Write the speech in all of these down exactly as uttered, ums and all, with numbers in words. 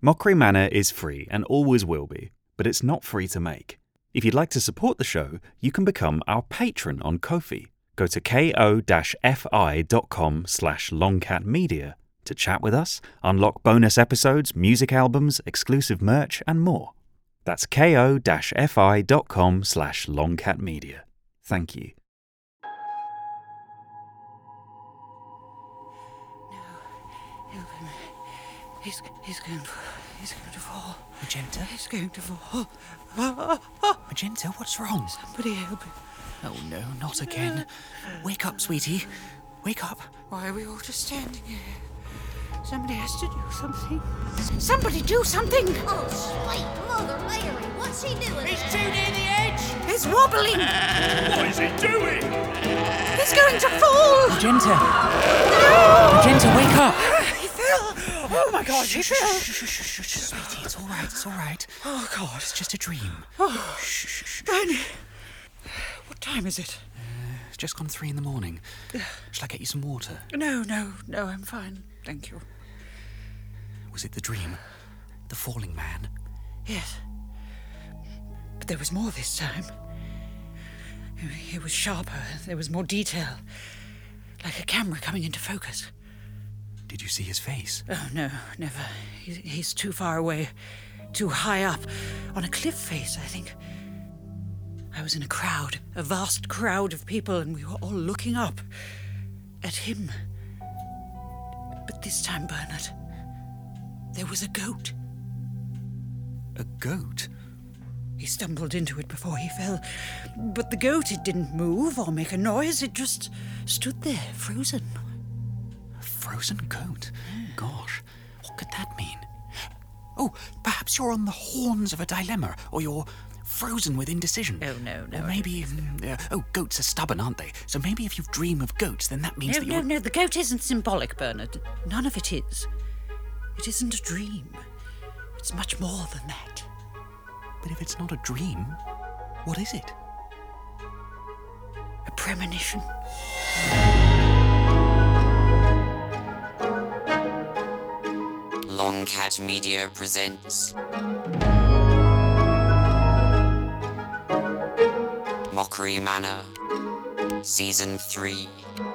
Mockery Manor is free and always will be, but it's not free to make. If you'd like to support the show, you can become our patron on Ko-fi. Go to ko-fi.com slash longcatmedia to chat with us, unlock bonus episodes, music albums, exclusive merch, and more. That's ko-fi.com slash longcatmedia. Thank you. He's, he's going to, he's going to fall. Magenta? He's going to fall. Magenta, what's wrong? Somebody help him. Oh no, not again. Wake up, sweetie. Wake up. Why are we all just standing here? Somebody has to do something. Somebody do something! Oh, sweet Mother Mary, what's he doing? He's too near the edge! He's wobbling! What is he doing? He's going to fall! Magenta! Magenta, wake up! He fell! Oh my God, he fell! Shh, shh, shh, shh, shh, sweetie, it's all right, it's all right. Oh God. It's just a dream. Oh, Shh, shh, shh. Bernie. What time is it? It's just gone three in the morning. Shall I get you some water? No, no, no, I'm fine. Thank you. Was it the dream? The falling man? Yes. But there was more this time. It was sharper. There was more detail. Like a camera coming into focus. Did you see his face? Oh, no, never. He's, he's too far away. Too high up. On a cliff face, I think. I was in a crowd. A vast crowd of people, and we were all looking up. At him. But this time, Bernard, there was a goat. A goat? He stumbled into it before he fell. But the goat, it didn't move or make a noise. It just stood there, frozen. A frozen goat? Gosh, what could that mean? Oh, perhaps you're on the horns of a dilemma, or you're frozen with indecision. Oh, no, no. Or maybe, mm, uh, oh, goats are stubborn, aren't they? So maybe if you dream of goats, then that means No, that no, you're... no, the goat isn't symbolic, Bernard. None of it is. It isn't a dream. It's much more than that. But if it's not a dream, what is it? A premonition. Longcat Media presents Mockery Manor, Season three,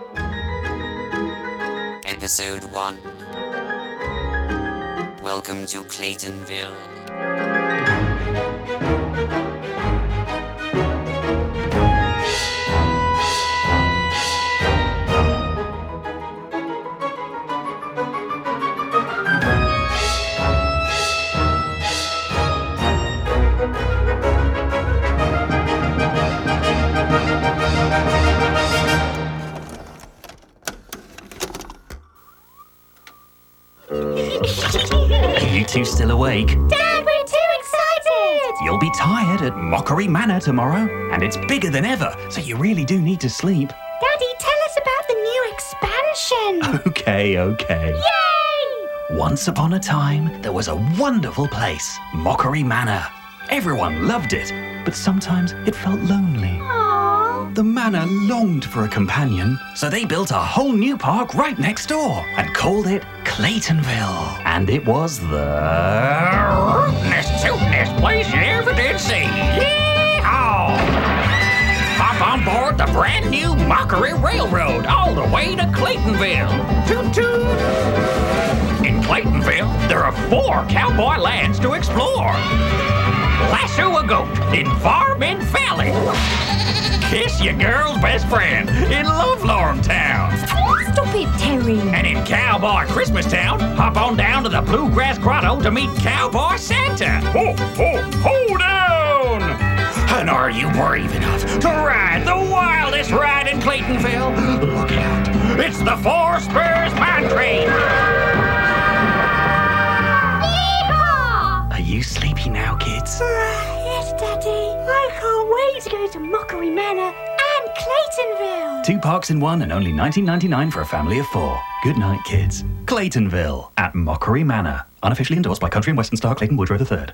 Episode one. Welcome to Claytonville. You two still awake? Dad, we're too excited! You'll be tired at Mockery Manor tomorrow, and it's bigger than ever, so you really do need to sleep. Daddy, tell us about the new expansion! Okay, okay. Yay! Once upon a time, there was a wonderful place, Mockery Manor. Everyone loved it, but sometimes it felt lonely. Aww. The manor longed for a companion, so they built a whole new park right next door and called it Claytonville. And it was the Rootinest, tootinest place you ever did see. Yee-haw! Hop on board the brand new Mockery Railroad all the way to Claytonville. Toot toot! In Claytonville, there are four cowboy lands to explore. Lasso a goat in Farming Valley. Kiss your girl's best friend in Lovelorn Town. Stop it, Terry! And in Cowboy Christmas Town, hop on down to the Bluegrass Grotto to meet Cowboy Santa. Ho, ho, ho down! And are you brave enough to ride the wildest ride in Claytonville? Look out, it's the Four Spurs Mine Train. Yeehaw! Are you sleepy now, kids? Yes, Daddy. I can't wait to go to Mockery Manor and Claytonville. Two parks in one and only nineteen ninety-nine for a family of four. Good night, kids. Claytonville at Mockery Manor. Unofficially endorsed by Country and Western star Clayton Woodrow the third.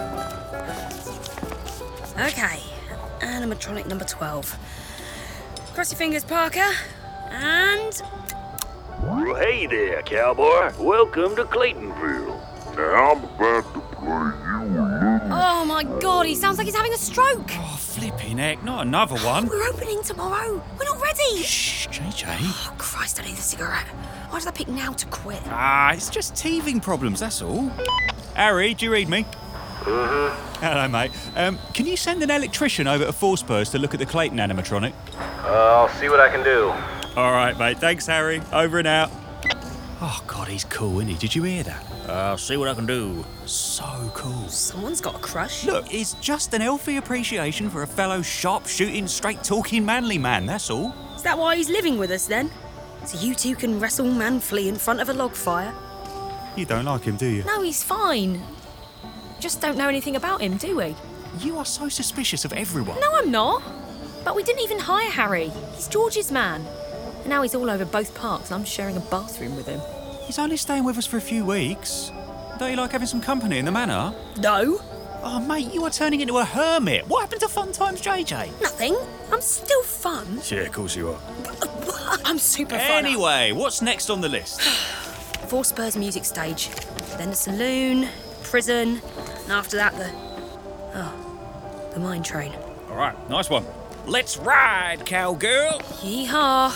Okay, animatronic number twelve. Cross your fingers, Parker. And... Well, hey there, cowboy. Welcome to Claytonville. Now I'm about to play you a little... Oh, my God, he sounds like he's having a stroke. Oh, flipping heck, not another one. We're opening tomorrow. We're not ready. Shh, J J. Oh, Christ, I need a cigarette. Why did I pick now to quit? Ah, it's just teething problems, that's all. Harry, do you read me? Uh-huh. Hello, mate. Um, can you send an electrician over to Four Spurs to look at the Clayton animatronic? Uh, I'll see what I can do. All right, mate. Thanks, Harry. Over and out. Oh, God, he's cool, isn't he? Did you hear that? I'll see what I can do. So cool. Someone's got a crush. Look, it's just an healthy appreciation for a fellow sharp-shooting, straight-talking manly man, that's all. Is that why he's living with us, then? So you two can wrestle manfully in front of a log fire? You don't like him, do you? No, he's fine. Just don't know anything about him, do we? You are so suspicious of everyone. No, I'm not. But we didn't even hire Harry. He's George's man. And now he's all over both parks and I'm sharing a bathroom with him. He's only staying with us for a few weeks. Don't you like having some company in the manor? No. Oh, mate, you are turning into a hermit. What happened to Fun Times J J? Nothing. I'm still fun. Yeah, of course you are. I'm super fun. Anyway, what's next on the list? Four Spurs music stage. Then the saloon, prison, and after that the... Oh, the mine train. All right, nice one. Let's ride, cowgirl. Yeehaw.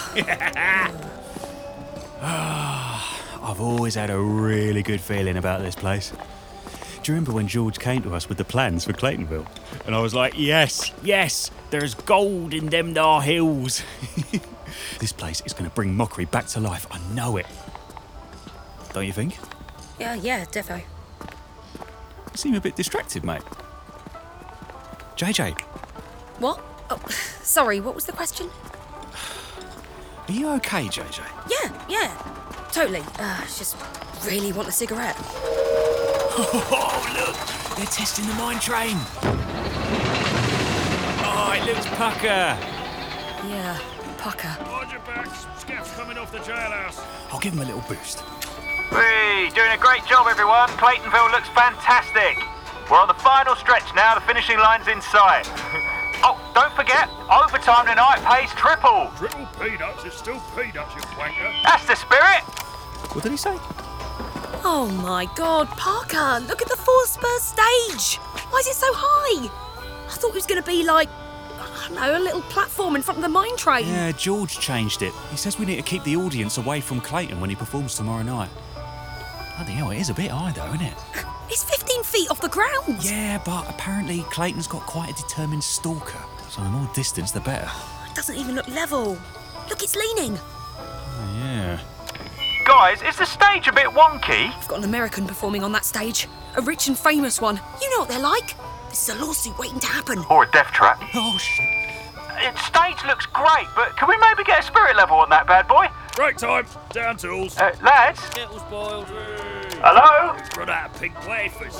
I've always had a really good feeling about this place. Do you remember when George came to us with the plans for Claytonville? And I was like, yes, yes, there's gold in them there hills. This place is going to bring Mockery back to life. I know it. Don't you think? Yeah, yeah, defo. You seem a bit distracted, mate. J J, What? Oh, sorry, what was the question? are you okay, J J? Yeah, yeah, totally. Uh, just really want a cigarette. Oh, look! They're testing the mine train. Oh, it looks pucker. Yeah, pucker. Hold your backs. Scaff's coming off the jailhouse. I'll give him a little boost. Hey, doing a great job, everyone. Claytonville looks fantastic. We're on the final stretch now. The finishing line's in sight. Oh, don't forget, overtime tonight pays triple. Triple peanuts is still peanuts, you wanker. That's the spirit. What did he say? Oh my God, Parker, look at the Four Spurs stage. Why is it so high? I thought it was going to be like, I don't know, a little platform in front of the mine train. Yeah, George changed it. He says we need to keep the audience away from Clayton when he performs tomorrow night. Bloody hell, it is a bit high though, isn't it? It's fifteen feet off the ground. Yeah, but apparently Clayton's got quite a determined stalker. So the more distance, the better. It doesn't even look level. Look, it's leaning. Oh, yeah. Guys, is the stage a bit wonky? I've got an American performing on that stage. A rich and famous one. You know what they're like. This is a lawsuit waiting to happen. Or a death trap. Oh, shit. The stage looks great, but can we maybe get a spirit level on that bad boy? Break time. Down tools. Uh, lads? Kettle's boiled. Hello? Run out of pink wafers.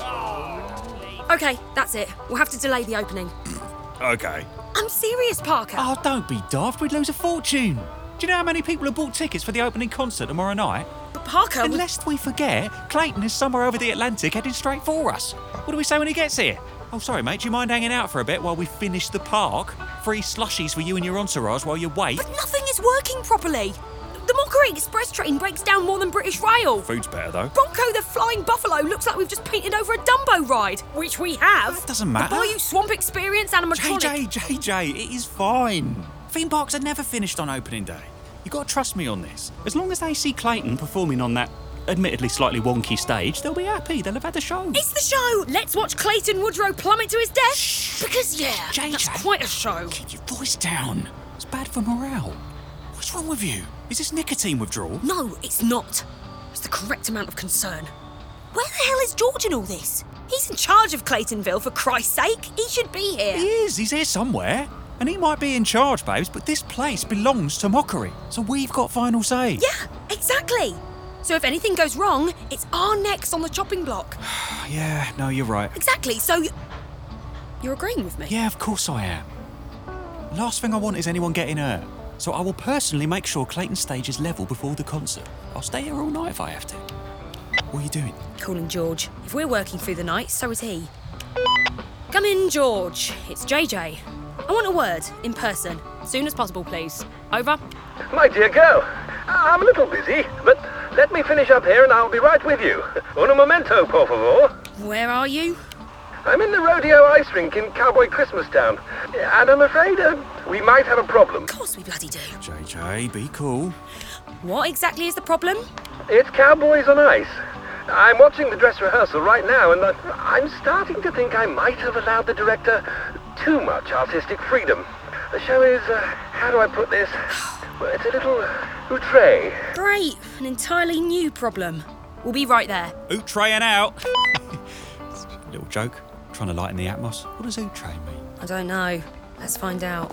Okay, that's it. We'll have to delay the opening. Okay. I'm serious, Parker. Oh, don't be daft. We'd lose a fortune. Do you know how many people have bought tickets for the opening concert tomorrow night? But Parker... And we- lest we forget, Clayton is somewhere over the Atlantic heading straight for us. What do we say when he gets here? Oh, sorry, mate. Do you mind hanging out for a bit while we finish the park? Free slushies for you and your entourage while you wait. But nothing is working properly. The Mockery Express train breaks down more than British Rail. Food's better, though. Bronco the Flying Buffalo looks like we've just painted over a Dumbo ride, which we have. That doesn't matter. The Bayou Swamp Experience animatronic. J J, J J, it is fine. Theme parks are never finished on opening day. You got to trust me on this. As long as they see Clayton performing on that admittedly slightly wonky stage, they'll be happy. They'll have had the show. It's the show. Let's watch Clayton Woodrow plummet to his death. Shh. Because, yeah, J J. that's quite a show. Keep your voice down. It's bad for morale. What's wrong with you? Is this nicotine withdrawal? No, it's not. It's the correct amount of concern. Where the hell is George in all this? He's in charge of Claytonville, for Christ's sake. He should be here. He is. He's here somewhere. And he might be in charge, babes, but this place belongs to Mockery. So we've got final say. Yeah, exactly. So if anything goes wrong, it's our necks on the chopping block. Yeah, no, you're right. Exactly, so... y- You're agreeing with me? Yeah, of course I am. Last thing I want is anyone getting hurt. So I will personally make sure Clayton's stage is level before the concert. I'll stay here all night if I have to. What are you doing? Calling George. If we're working through the night, so is he. Come in, George. It's J J. I want a word, in person. Soon as possible, please. Over. My dear girl, I'm a little busy, but let me finish up here and I'll be right with you. Un momento, por favor. Where are you? I'm in the rodeo ice rink in Cowboy Christmas Town, and I'm afraid uh, we might have a problem. Of course we bloody do. J J, be cool. What exactly is the problem? It's Cowboys on Ice. I'm watching the dress rehearsal right now, and uh, I'm starting to think I might have allowed the director too much artistic freedom. The show is, uh, how do I put this? Well, it's a little outre. Great, an entirely new problem. We'll be right there. Outre out. Little joke, trying to lighten the atmos. What does outre mean? I don't know. Let's find out.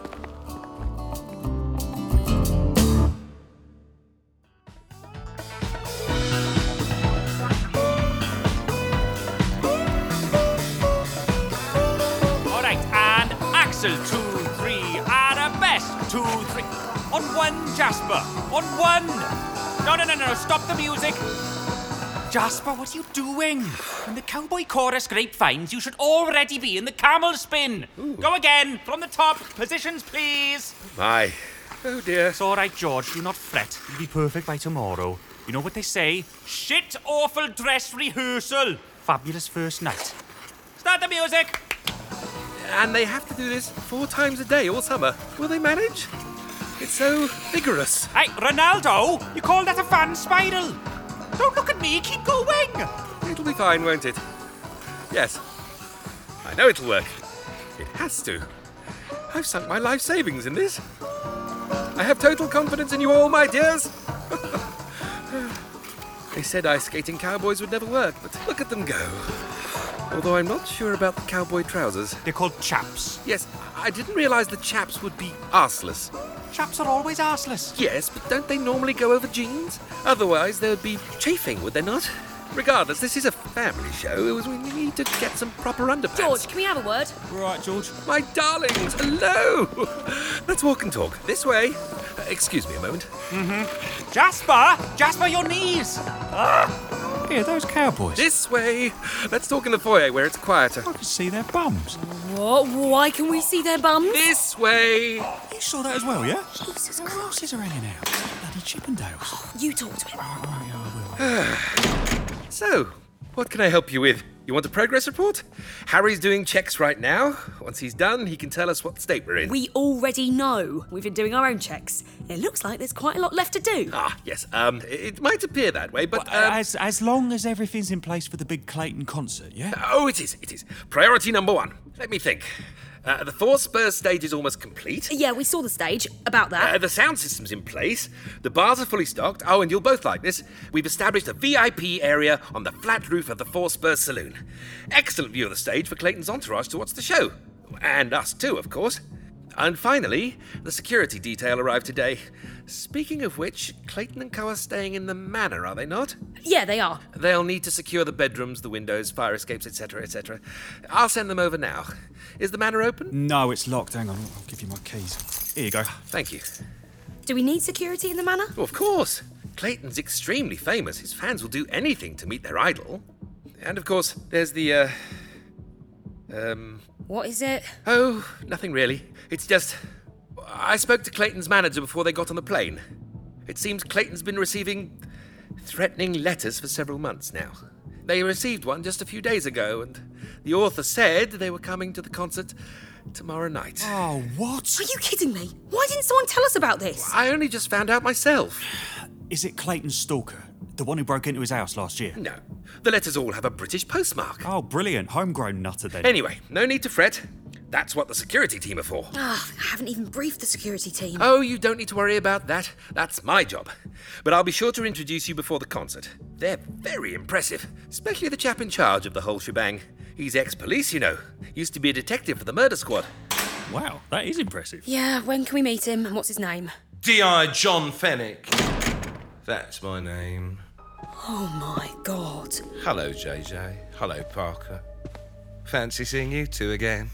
All right, and Axel, two, three, and a best, two, three. On one, Jasper, on one. No, no, no, no, stop the music. Jasper, what are you doing? When the cowboy chorus grapevines, you should already be in the camel spin. Ooh. Go again, from the top. Positions, please. My. Oh, dear. It's all right, George. Do not fret. You'll be perfect by tomorrow. You know what they say? Shit awful dress rehearsal. Fabulous first night. Start the music. And they have to do this four times a day all summer. Will they manage? It's so vigorous. Hey, Ronaldo, you call that a fan spiral? Don't look at me, keep going! It'll be fine, won't it? Yes. I know it'll work. It has to. I've sunk my life savings in this. I have total confidence in you all, my dears. They said ice skating cowboys would never work, but look at them go. Although I'm not sure about the cowboy trousers. They're called chaps. Yes, I didn't realise the chaps would be arseless. Chaps are always arseless. Yes, but don't they normally go over jeans? Otherwise, they would be chafing, would they not? Regardless, this is a family show. We need to get some proper underpants. George, can we have a word? Right, George. My darlings, hello! Let's walk and talk. This way. Uh, excuse me a moment. Mm-hmm. Jasper! Jasper, your knees! Ah! Here, those cowboys. This way. Let's talk in the foyer where it's quieter. I can see their bums. What? Why can we see their bums? This way. You saw that as well, yeah? Jesus Christ. Crosses are hanging out. Bloody Chippendales. Oh, you talk to him. All right, yeah, I will. So, what can I help you with? You want a progress report? Harry's doing checks right now. Once he's done, he can tell us what state we're in. We already know. We've been doing our own checks. It looks like there's quite a lot left to do. Ah, yes. Um, it might appear that way, but... Well, um, as, as long as everything's in place for the big Clayton concert, yeah? Oh, it is, it is. Priority number one. Let me think. Uh, the Four Spurs stage is almost complete. Yeah, we saw the stage. About that. Uh, the sound system's in place. The bars are fully stocked. Oh, and you'll both like this. We've established a V I P area on the flat roof of the Four Spurs Saloon. Excellent view of the stage for Clayton's entourage to watch the show. And us too, of course. And finally, the security detail arrived today. Speaking of which, Clayton and Co are staying in the manor, are they not? Yeah, they are. They'll need to secure the bedrooms, the windows, fire escapes, et cetera, et cetera. I'll send them over now. Is the manor open? No, it's locked. Hang on, I'll give you my keys. Here you go. Thank you. Do we need security in the manor? Oh, of course. Clayton's extremely famous. His fans will do anything to meet their idol. And of course, there's the, uh... Um... What is it? Oh, nothing really. It's just... I spoke to Clayton's manager before they got on the plane. It seems Clayton's been receiving threatening letters for several months now. They received one just a few days ago, and the author said they were coming to the concert tomorrow night. Oh, what? Are you kidding me? Why didn't someone tell us about this? I only just found out myself. Is it Clayton's stalker? The one who broke into his house last year? No. The letters all have a British postmark. Oh, brilliant. Homegrown nutter then. Anyway, no need to fret. That's what the security team are for. Ah, I haven't even briefed the security team. Oh, you don't need to worry about that. That's my job. But I'll be sure to introduce you before the concert. They're very impressive, especially the chap in charge of the whole shebang. He's ex-police, you know. Used to be a detective for the murder squad. Wow, that is impressive. Yeah, when can we meet him and what's his name? D I John Fennick. That's my name. Oh my God. Hello, J J. Hello, Parker. Fancy seeing you two again.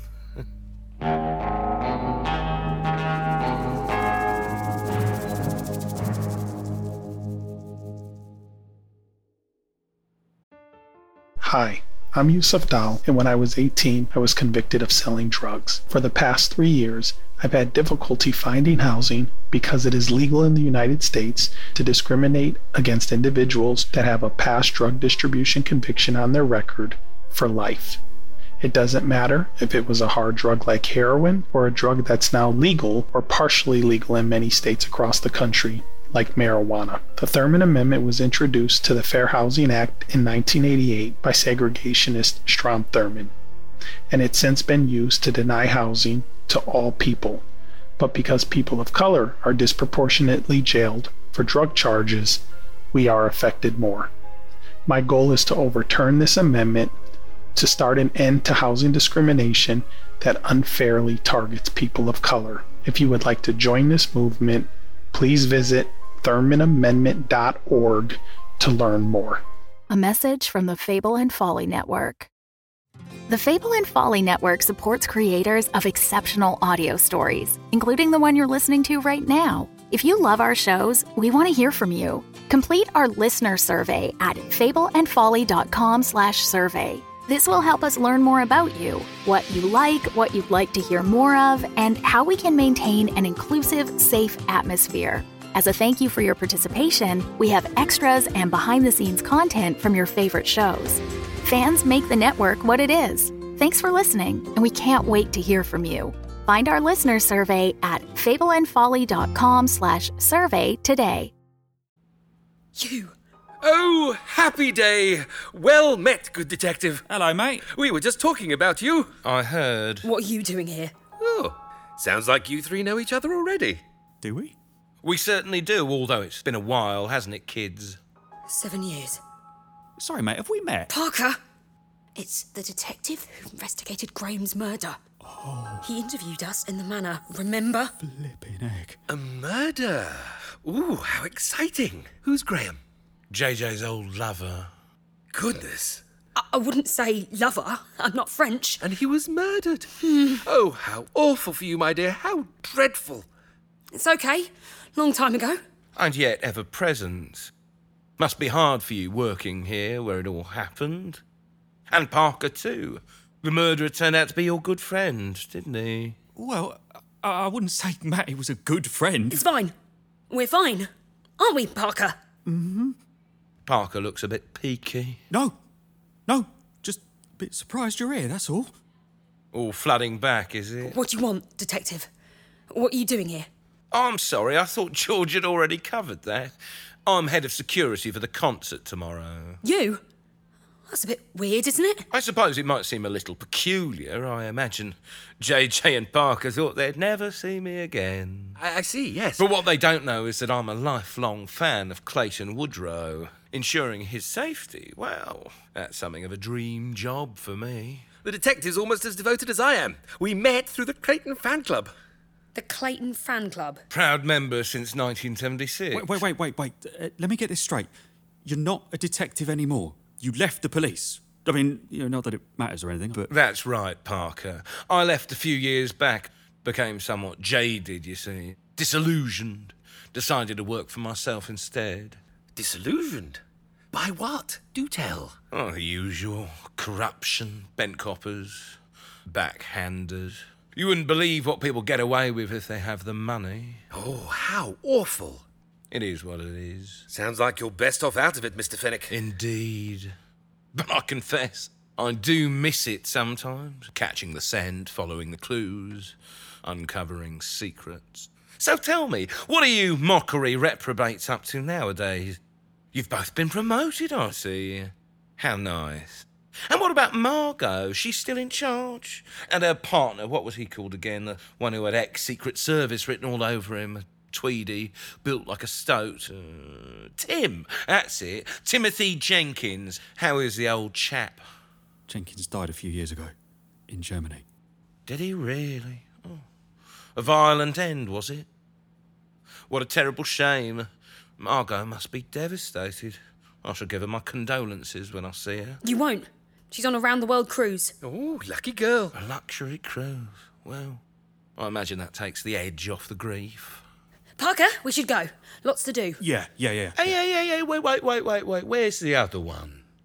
Hi, I'm Yusuf Dal, and when I was eighteen, I was convicted of selling drugs. For the past three years, I've had difficulty finding housing because it is legal in the United States to discriminate against individuals that have a past drug distribution conviction on their record for life. It doesn't matter if it was a hard drug like heroin or a drug that's now legal or partially legal in many states across the country, like marijuana. The Thurmond Amendment was introduced to the Fair Housing Act in nineteen eighty-eight by segregationist Strom Thurmond, and it's since been used to deny housing to all people. But because people of color are disproportionately jailed for drug charges, we are affected more. My goal is to overturn this amendment to start an end to housing discrimination that unfairly targets people of color. If you would like to join this movement, please visit thurmond amendment dot org to learn more. A message from the Fable and Folly Network. The Fable and Folly Network supports creators of exceptional audio stories, including the one you're listening to right now. If you love our shows, we want to hear from you. Complete our listener survey at fableandfolly.com slash survey. This will help us learn more about you, what you like, what you'd like to hear more of, and how we can maintain an inclusive, safe atmosphere. As a thank you for your participation, we have extras and behind-the-scenes content from your favorite shows. Fans make the network what it is. Thanks for listening, and we can't wait to hear from you. Find our listener survey at fableandfolly.com slash survey today. You. Oh, happy day. Well met, good detective. Hello, mate. We were just talking about you. I heard. What are you doing here? Oh, sounds like you three know each other already. Do we? We certainly do, although it's been a while, hasn't it, kids? Seven years. Sorry, mate, have we met? Parker! It's the detective who investigated Graham's murder. Oh. He interviewed us in the manor, remember? Flipping heck. A murder? Ooh, how exciting. Who's Graham? J J's old lover. Goodness. I, I wouldn't say lover. I'm not French. And he was murdered. Oh, how awful for you, my dear. How dreadful. It's okay. Long time ago. And yet ever present. Must be hard for you working here where it all happened. And Parker, too. The murderer turned out to be your good friend, didn't he? Well, I, I wouldn't say Matty was a good friend. It's fine. We're fine. Aren't we, Parker? Mm-hmm. Parker looks a bit peaky. No. No. Just a bit surprised you're here, that's all. All flooding back, is it? What do you want, detective? What are you doing here? I'm sorry, I thought George had already covered that. I'm head of security for the concert tomorrow. You? That's a bit weird, isn't it? I suppose it might seem a little peculiar. I imagine J J and Parker thought they'd never see me again. I, I see, yes. But what they don't know is that I'm a lifelong fan of Clayton Woodrow. Ensuring his safety, well, that's something of a dream job for me. The detective's almost as devoted as I am. We met through the Clayton fan club. The Clayton fan club? Proud member since nineteen seventy-six. Wait, wait, wait, wait, wait. Uh, let me get this straight. You're not a detective anymore. You left the police. I mean, you know, not that it matters or anything, but... That's right, Parker. I left a few years back. Became somewhat jaded, you see. Disillusioned. Decided to work for myself instead. Disillusioned? By what? Do tell. Oh, the usual. Corruption, bent coppers, backhanders. You wouldn't believe what people get away with if they have the money. Oh, how awful. It is what it is. Sounds like you're best off out of it, Mister Fennick. Indeed. But I confess, I do miss it sometimes. Catching the scent, following the clues, uncovering secrets. So tell me, what are you mockery reprobates up to nowadays? You've both been promoted, I see. How nice. And what about Margot? She's still in charge? And her partner, what was he called again? The one who had ex-Secret Service written all over him. Tweedy, built like a stoat. Uh, Tim, that's it. Timothy Jenkins. How is the old chap? Jenkins died a few years ago, in Germany. Did he really? Oh. A violent end, was it? What a terrible shame. Margot must be devastated. I shall give her my condolences when I see her. You won't. She's on a round-the-world cruise. Oh, lucky girl. A luxury cruise. Well, I imagine that takes the edge off the grief. Parker, we should go. Lots to do. Yeah, yeah, yeah. Hey, hey, hey, hey, wait, wait, wait, wait, wait. Where's the other one?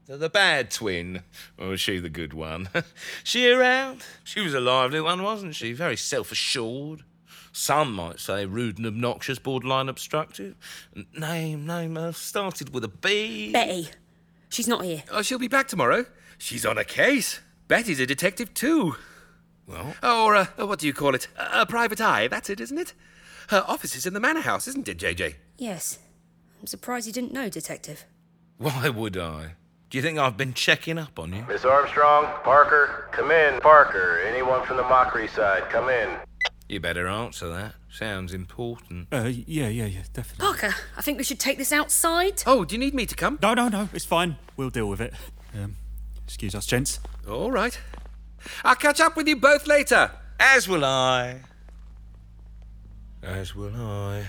The, the bad twin? Or was she the good one? She around? She was a lively one, wasn't she? Very self-assured. Some might say rude and obnoxious, borderline obstructive. Name, name, uh, started with a B. Betty. She's not here. Oh, she'll be back tomorrow. She's on a case. Betty's a detective too. Well? Or, uh, what do you call it? A, a private eye, that's it, isn't it? Her office is in the manor house, isn't it, J J? Yes. I'm surprised you didn't know, Detective. Why would I? Do you think I've been checking up on you? Miss Armstrong, Parker, come in. Parker, anyone from the Mockery side, come in. You better answer that. Sounds important. Uh, yeah, yeah, yeah, definitely. Parker, I think we should take this outside. Oh, do you need me to come? No, no, no, it's fine. We'll deal with it. Um, excuse us, gents. All right. I'll catch up with you both later. As will I. As will I.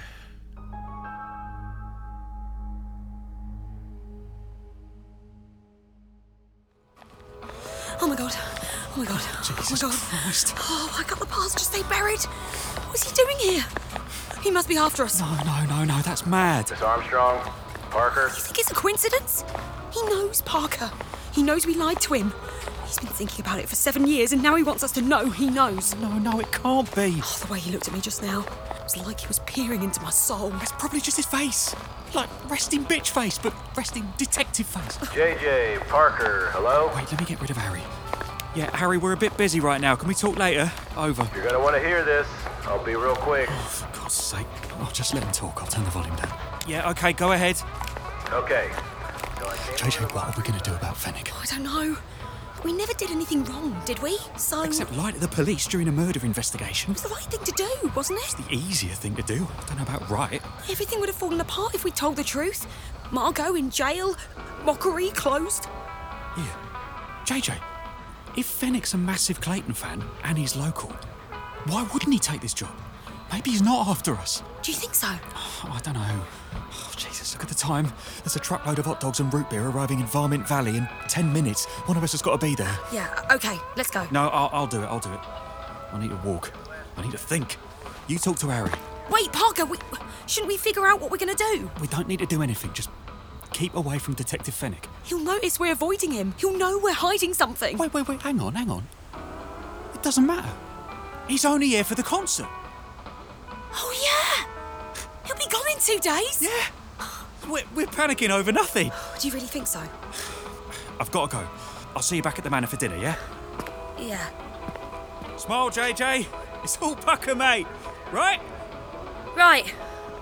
Oh my god. Oh my god. Jesus oh my god. Christ. Oh, why can't the past just stay buried? What's he doing here? He must be after us. No, no, no, no, that's mad. Miss Armstrong, Parker. You think it's a coincidence? He knows Parker. He knows we lied to him. He's been thinking about it for seven years and now he wants us to know he knows. No, no, it can't be. Oh, the way he looked at me just now. It was like he was peering into my soul. That's probably just his face. Like resting bitch face, but resting detective face. J J, Parker, hello? Wait, let me get rid of Harry. Yeah, Harry, we're a bit busy right now. Can we talk later? Over. You're gonna want to hear this. I'll be real quick. Oh, for God's sake. Oh, just let him talk. I'll turn the volume down. Yeah, okay, go ahead. Okay. J J, what are we going to do about Fenwick? Oh, I don't know. We never did anything wrong, did we? So... Except lie to the police during a murder investigation. It was the right thing to do, wasn't it? It's the easier thing to do. I don't know about right. Everything would have fallen apart if we told the truth. Margot in jail, Mockery closed. Yeah. J J, if Fenwick's a massive Clayton fan and he's local, why wouldn't he take this job? Maybe he's not after us. Do you think so? Oh, I don't know. Oh, Jesus, look at the time. There's a truckload of hot dogs and root beer arriving in Varmint Valley in ten minutes. One of us has got to be there. Yeah, okay, let's go. No, I'll, I'll do it, I'll do it. I need to walk. I need to think. You talk to Harry. Wait, Parker, we, shouldn't we figure out what we're going to do? We don't need to do anything, just keep away from Detective Fenwick. He'll notice we're avoiding him. He'll know we're hiding something. Wait, wait, wait, hang on, hang on. It doesn't matter. He's only here for the concert. Oh, yeah. He'll be gone in two days. Yeah. We're, we're panicking over nothing. Do you really think so? I've got to go. I'll see you back at the manor for dinner, yeah? Yeah. Smile, J J. It's all pucker, mate. Right? Right.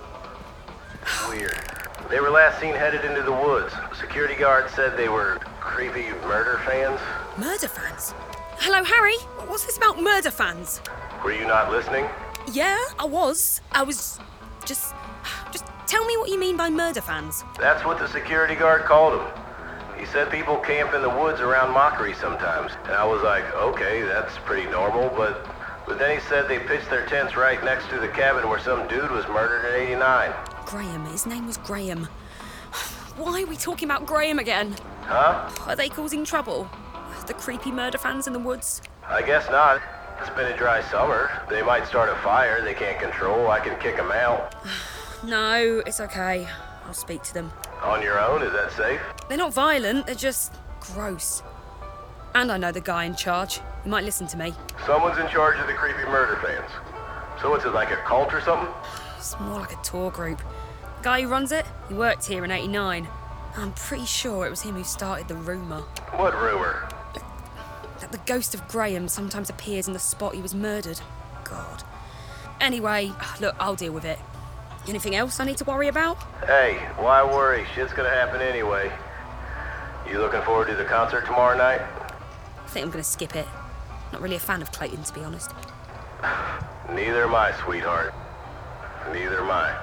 Weird. They were last seen headed into the woods. Security guard said they were creepy murder fans. Murder fans? Hello, Harry. What's this about murder fans? Were you not listening? Yeah, I was. I was just... Just tell me what you mean by murder fans. That's what the security guard called them. He said people camp in the woods around Mockery sometimes. And I was like, okay, that's pretty normal, but... But then he said they pitched their tents right next to the cabin where some dude was murdered in eighty-nine. Graham. His name was Graham. Why are we talking about Graham again? Huh? Are they causing trouble? The creepy murder fans in the woods? I guess not. It's been a dry summer. They might start a fire they can't control. I can kick them out. No, it's okay. I'll speak to them. On your own? Is that safe? They're not violent, they're just gross. And I know the guy in charge. He might listen to me. Someone's in charge of the creepy murder fans. So what's it, like a cult or something? It's more like a tour group. The guy who runs it, he worked here in eighty-nine. I'm pretty sure it was him who started the rumour. What rumour? That the ghost of Graham sometimes appears in the spot he was murdered. God. Anyway, look, I'll deal with it. Anything else I need to worry about? Hey, why worry? Shit's gonna happen anyway. You looking forward to the concert tomorrow night? I think I'm gonna skip it. Not really a fan of Clayton, to be honest. Neither am I, sweetheart. Neither am I.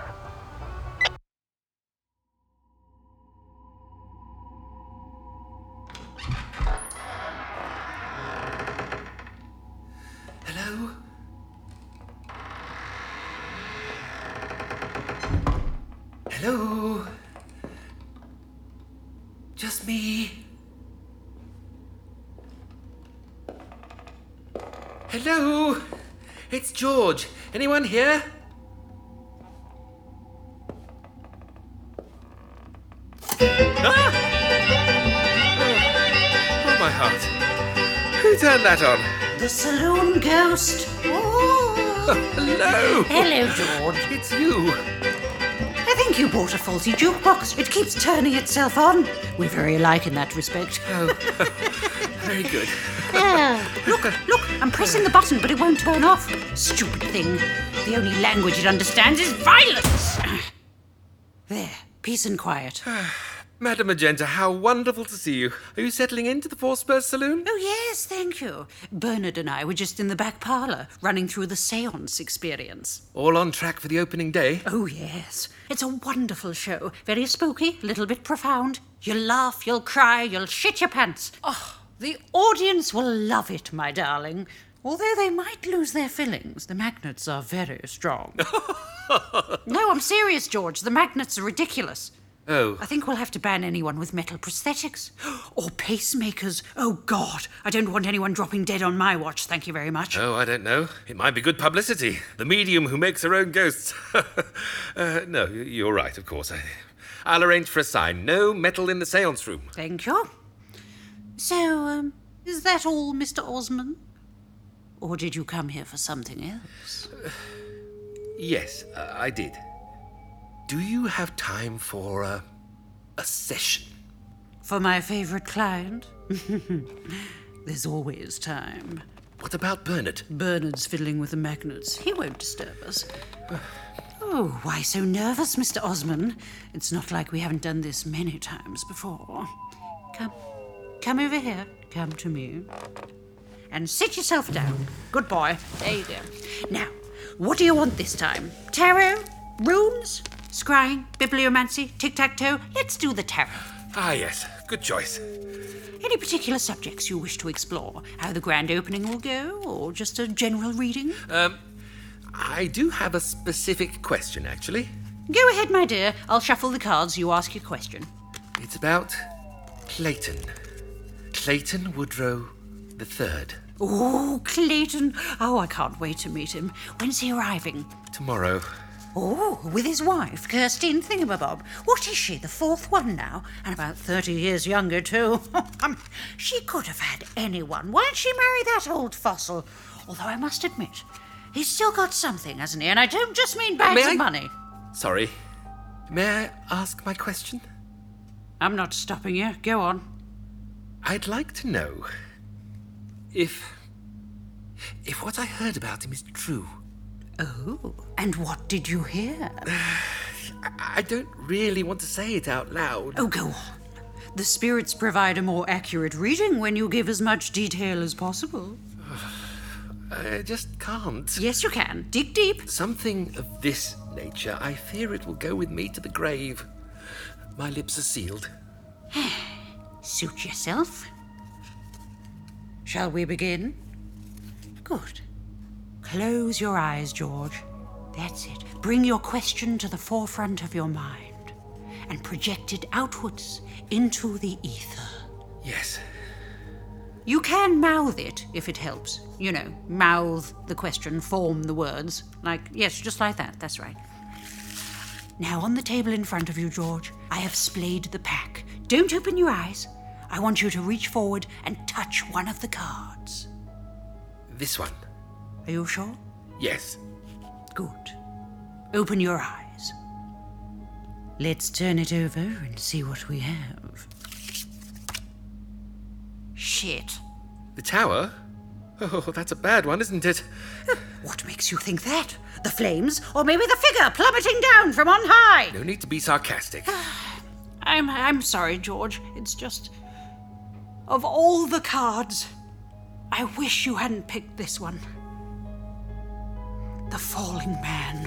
Hello? Hello? Just me? Hello? It's George. Anyone here? Ah! my heart. Who turned that on? The saloon ghost. Oh. Hello. Hello, George. It's you. I think you bought a faulty jukebox. It keeps turning itself on. We're very alike in that respect. Oh, very good. Yeah. Look, look, I'm pressing the button, but it won't turn off. Stupid thing. The only language it understands is violence. There, peace and quiet. Madam Magenta, how wonderful to see you. Are you settling into the Four Spurs Saloon? Oh, yes, thank you. Bernard and I were just in the back parlour, running through the séance experience. All on track for the opening day? Oh, yes. It's a wonderful show. Very spooky, a little bit profound. You'll laugh, you'll cry, you'll shit your pants. Oh, the audience will love it, my darling. Although they might lose their fillings, the magnets are very strong. No, I'm serious, George. The magnets are ridiculous. Oh. I think we'll have to ban anyone with metal prosthetics. Or pacemakers. Oh, God. I don't want anyone dropping dead on my watch, thank you very much. Oh, I don't know. It might be good publicity. The medium who makes her own ghosts. uh, no, you're right, of course. I, I'll arrange for a sign. No metal in the séance room. Thank you. So, um, is that all, Mister Osmond? Or did you come here for something else? Uh, yes, uh, I did. Do you have time for uh, a session? For my favourite client? There's always time. What about Bernard? Bernard's fiddling with the magnets. He won't disturb us. Oh, why so nervous, Mister Osmond? It's not like we haven't done this many times before. Come. Come over here. Come to me. And sit yourself down. Good boy. There you go. Now, what do you want this time? Tarot? Runes? Scrying? Bibliomancy? Tic-tac-toe? Let's do the tarot. Ah, yes. Good choice. Any particular subjects you wish to explore? How the grand opening will go? Or just a general reading? Um, I do have a specific question, actually. Go ahead, my dear. I'll shuffle the cards. You ask your question. It's about Clayton. Clayton Woodrow the Third. Oh, Clayton. Oh, I can't wait to meet him. When's he arriving? Tomorrow. Oh, with his wife, Kirstine Thingamabob. What is she, the fourth one now? And about thirty years younger, too. um, she could have had anyone. Why didn't she marry that old fossil? Although I must admit, he's still got something, hasn't he? And I don't just mean bags May I- of money. Sorry. May I ask my question? I'm not stopping you. Go on. I'd like to know if... if what I heard about him is true. Oh, and what did you hear? I don't really want to say it out loud. Oh, go on. The spirits provide a more accurate reading when you give as much detail as possible. I just can't. Yes, you can. Dig deep. Something of this nature, I fear it will go with me to the grave. My lips are sealed. Suit yourself. Shall we begin? Good. Close your eyes, George. That's it. Bring your question to the forefront of your mind and project it outwards into the ether. Yes. You can mouth it if it helps. You know, mouth the question, form the words. Like, yes, just like that. That's right. Now, on the table in front of you, George, I have splayed the pack. Don't open your eyes. I want you to reach forward and touch one of the cards. This one. Are you sure? Yes. Good. Open your eyes. Let's turn it over and see what we have. Shit. The tower? Oh, that's a bad one, isn't it? What makes you think that? The flames? Or maybe the figure plummeting down from on high? No need to be sarcastic. I'm I'm sorry, George. It's just... Of all the cards, I wish you hadn't picked this one. The Falling Man.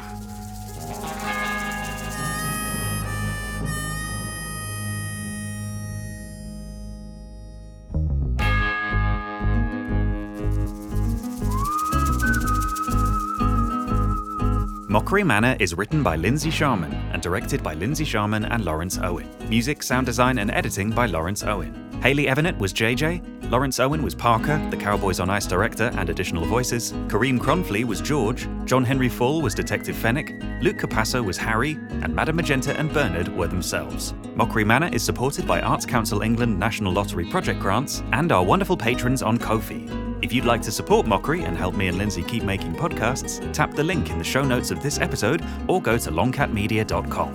Mockery Manor is written by Lindsay Sharman and directed by Lindsay Sharman and Lawrence Owen. Music, sound design, and editing by Lawrence Owen. Haley Evanet was J J, Lawrence Owen was Parker, the Cowboys on Ice director and additional voices, Kareem Cronfley was George, John Henry Fall was Detective Fennec, Luke Capasso was Harry, and Madame Magenta and Bernard were themselves. Mockery Manor is supported by Arts Council England National Lottery project grants and our wonderful patrons on Ko-fi. If you'd like to support Mockery and help me and Lindsay keep making podcasts, tap the link in the show notes of this episode or go to longcat media dot com.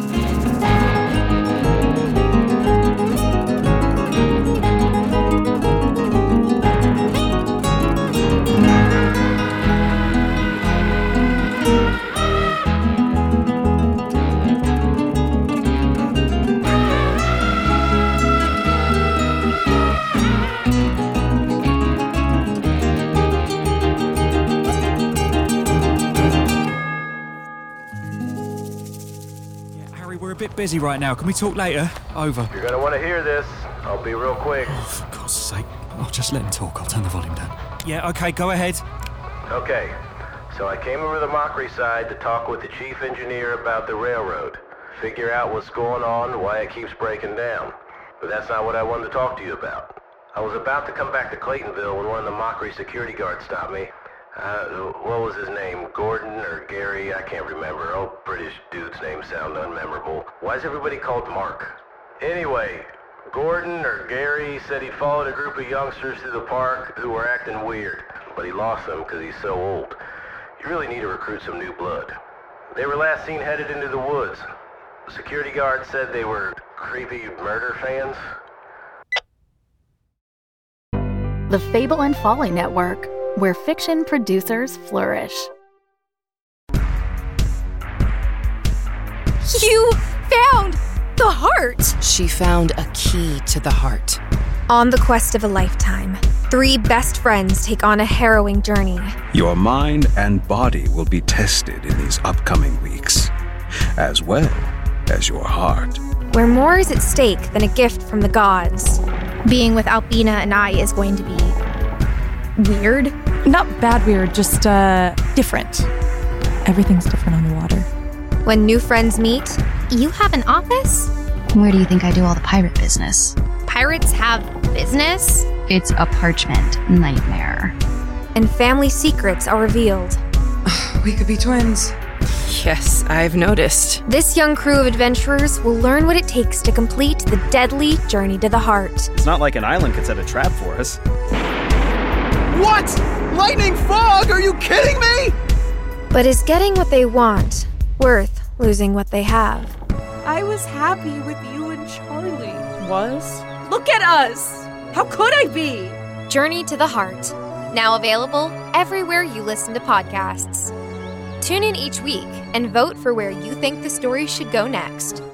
Busy right now. Can we talk later? Over. You're gonna want to hear this. I'll be real quick. Oh, for God's sake. I'll just let him talk. I'll turn the volume down. Yeah, okay, go ahead. Okay, so I came over the Mockery side to talk with the chief engineer about the railroad. Figure out what's going on, why it keeps breaking down. But that's not what I wanted to talk to you about. I was about to come back to Claytonville when one of the Mockery security guards stopped me. Uh, what was his name? Gordon or Gary? I can't remember. Old British dude's names sound unmemorable. Why is everybody called Mark? Anyway, Gordon or Gary said he followed a group of youngsters through the park who were acting weird, but he lost them because he's so old. You really need to recruit some new blood. They were last seen headed into the woods. The security guard said they were creepy murder fans. The Fable and Folly Network, where fiction producers flourish. You found the heart! She found a key to the heart. On the quest of a lifetime, three best friends take on a harrowing journey. Your mind and body will be tested in these upcoming weeks, as well as your heart. Where more is at stake than a gift from the gods. Being with Albina and I is going to be weird. Not bad weird, just, uh, different. Everything's different on the water. When new friends meet, you have an office? Where do you think I do all the pirate business? Pirates have business? It's a parchment nightmare. And family secrets are revealed. We could be twins. Yes, I've noticed. This young crew of adventurers will learn what it takes to complete the deadly journey to the heart. It's not like an island could set a trap for us. What? Lightning fog? Are you kidding me? But is getting what they want worth losing what they have? I was happy with you and Charlie. Was? Look at us! How could I be? Journey to the Heart. Now available everywhere you listen to podcasts. Tune in each week and vote for where you think the story should go next.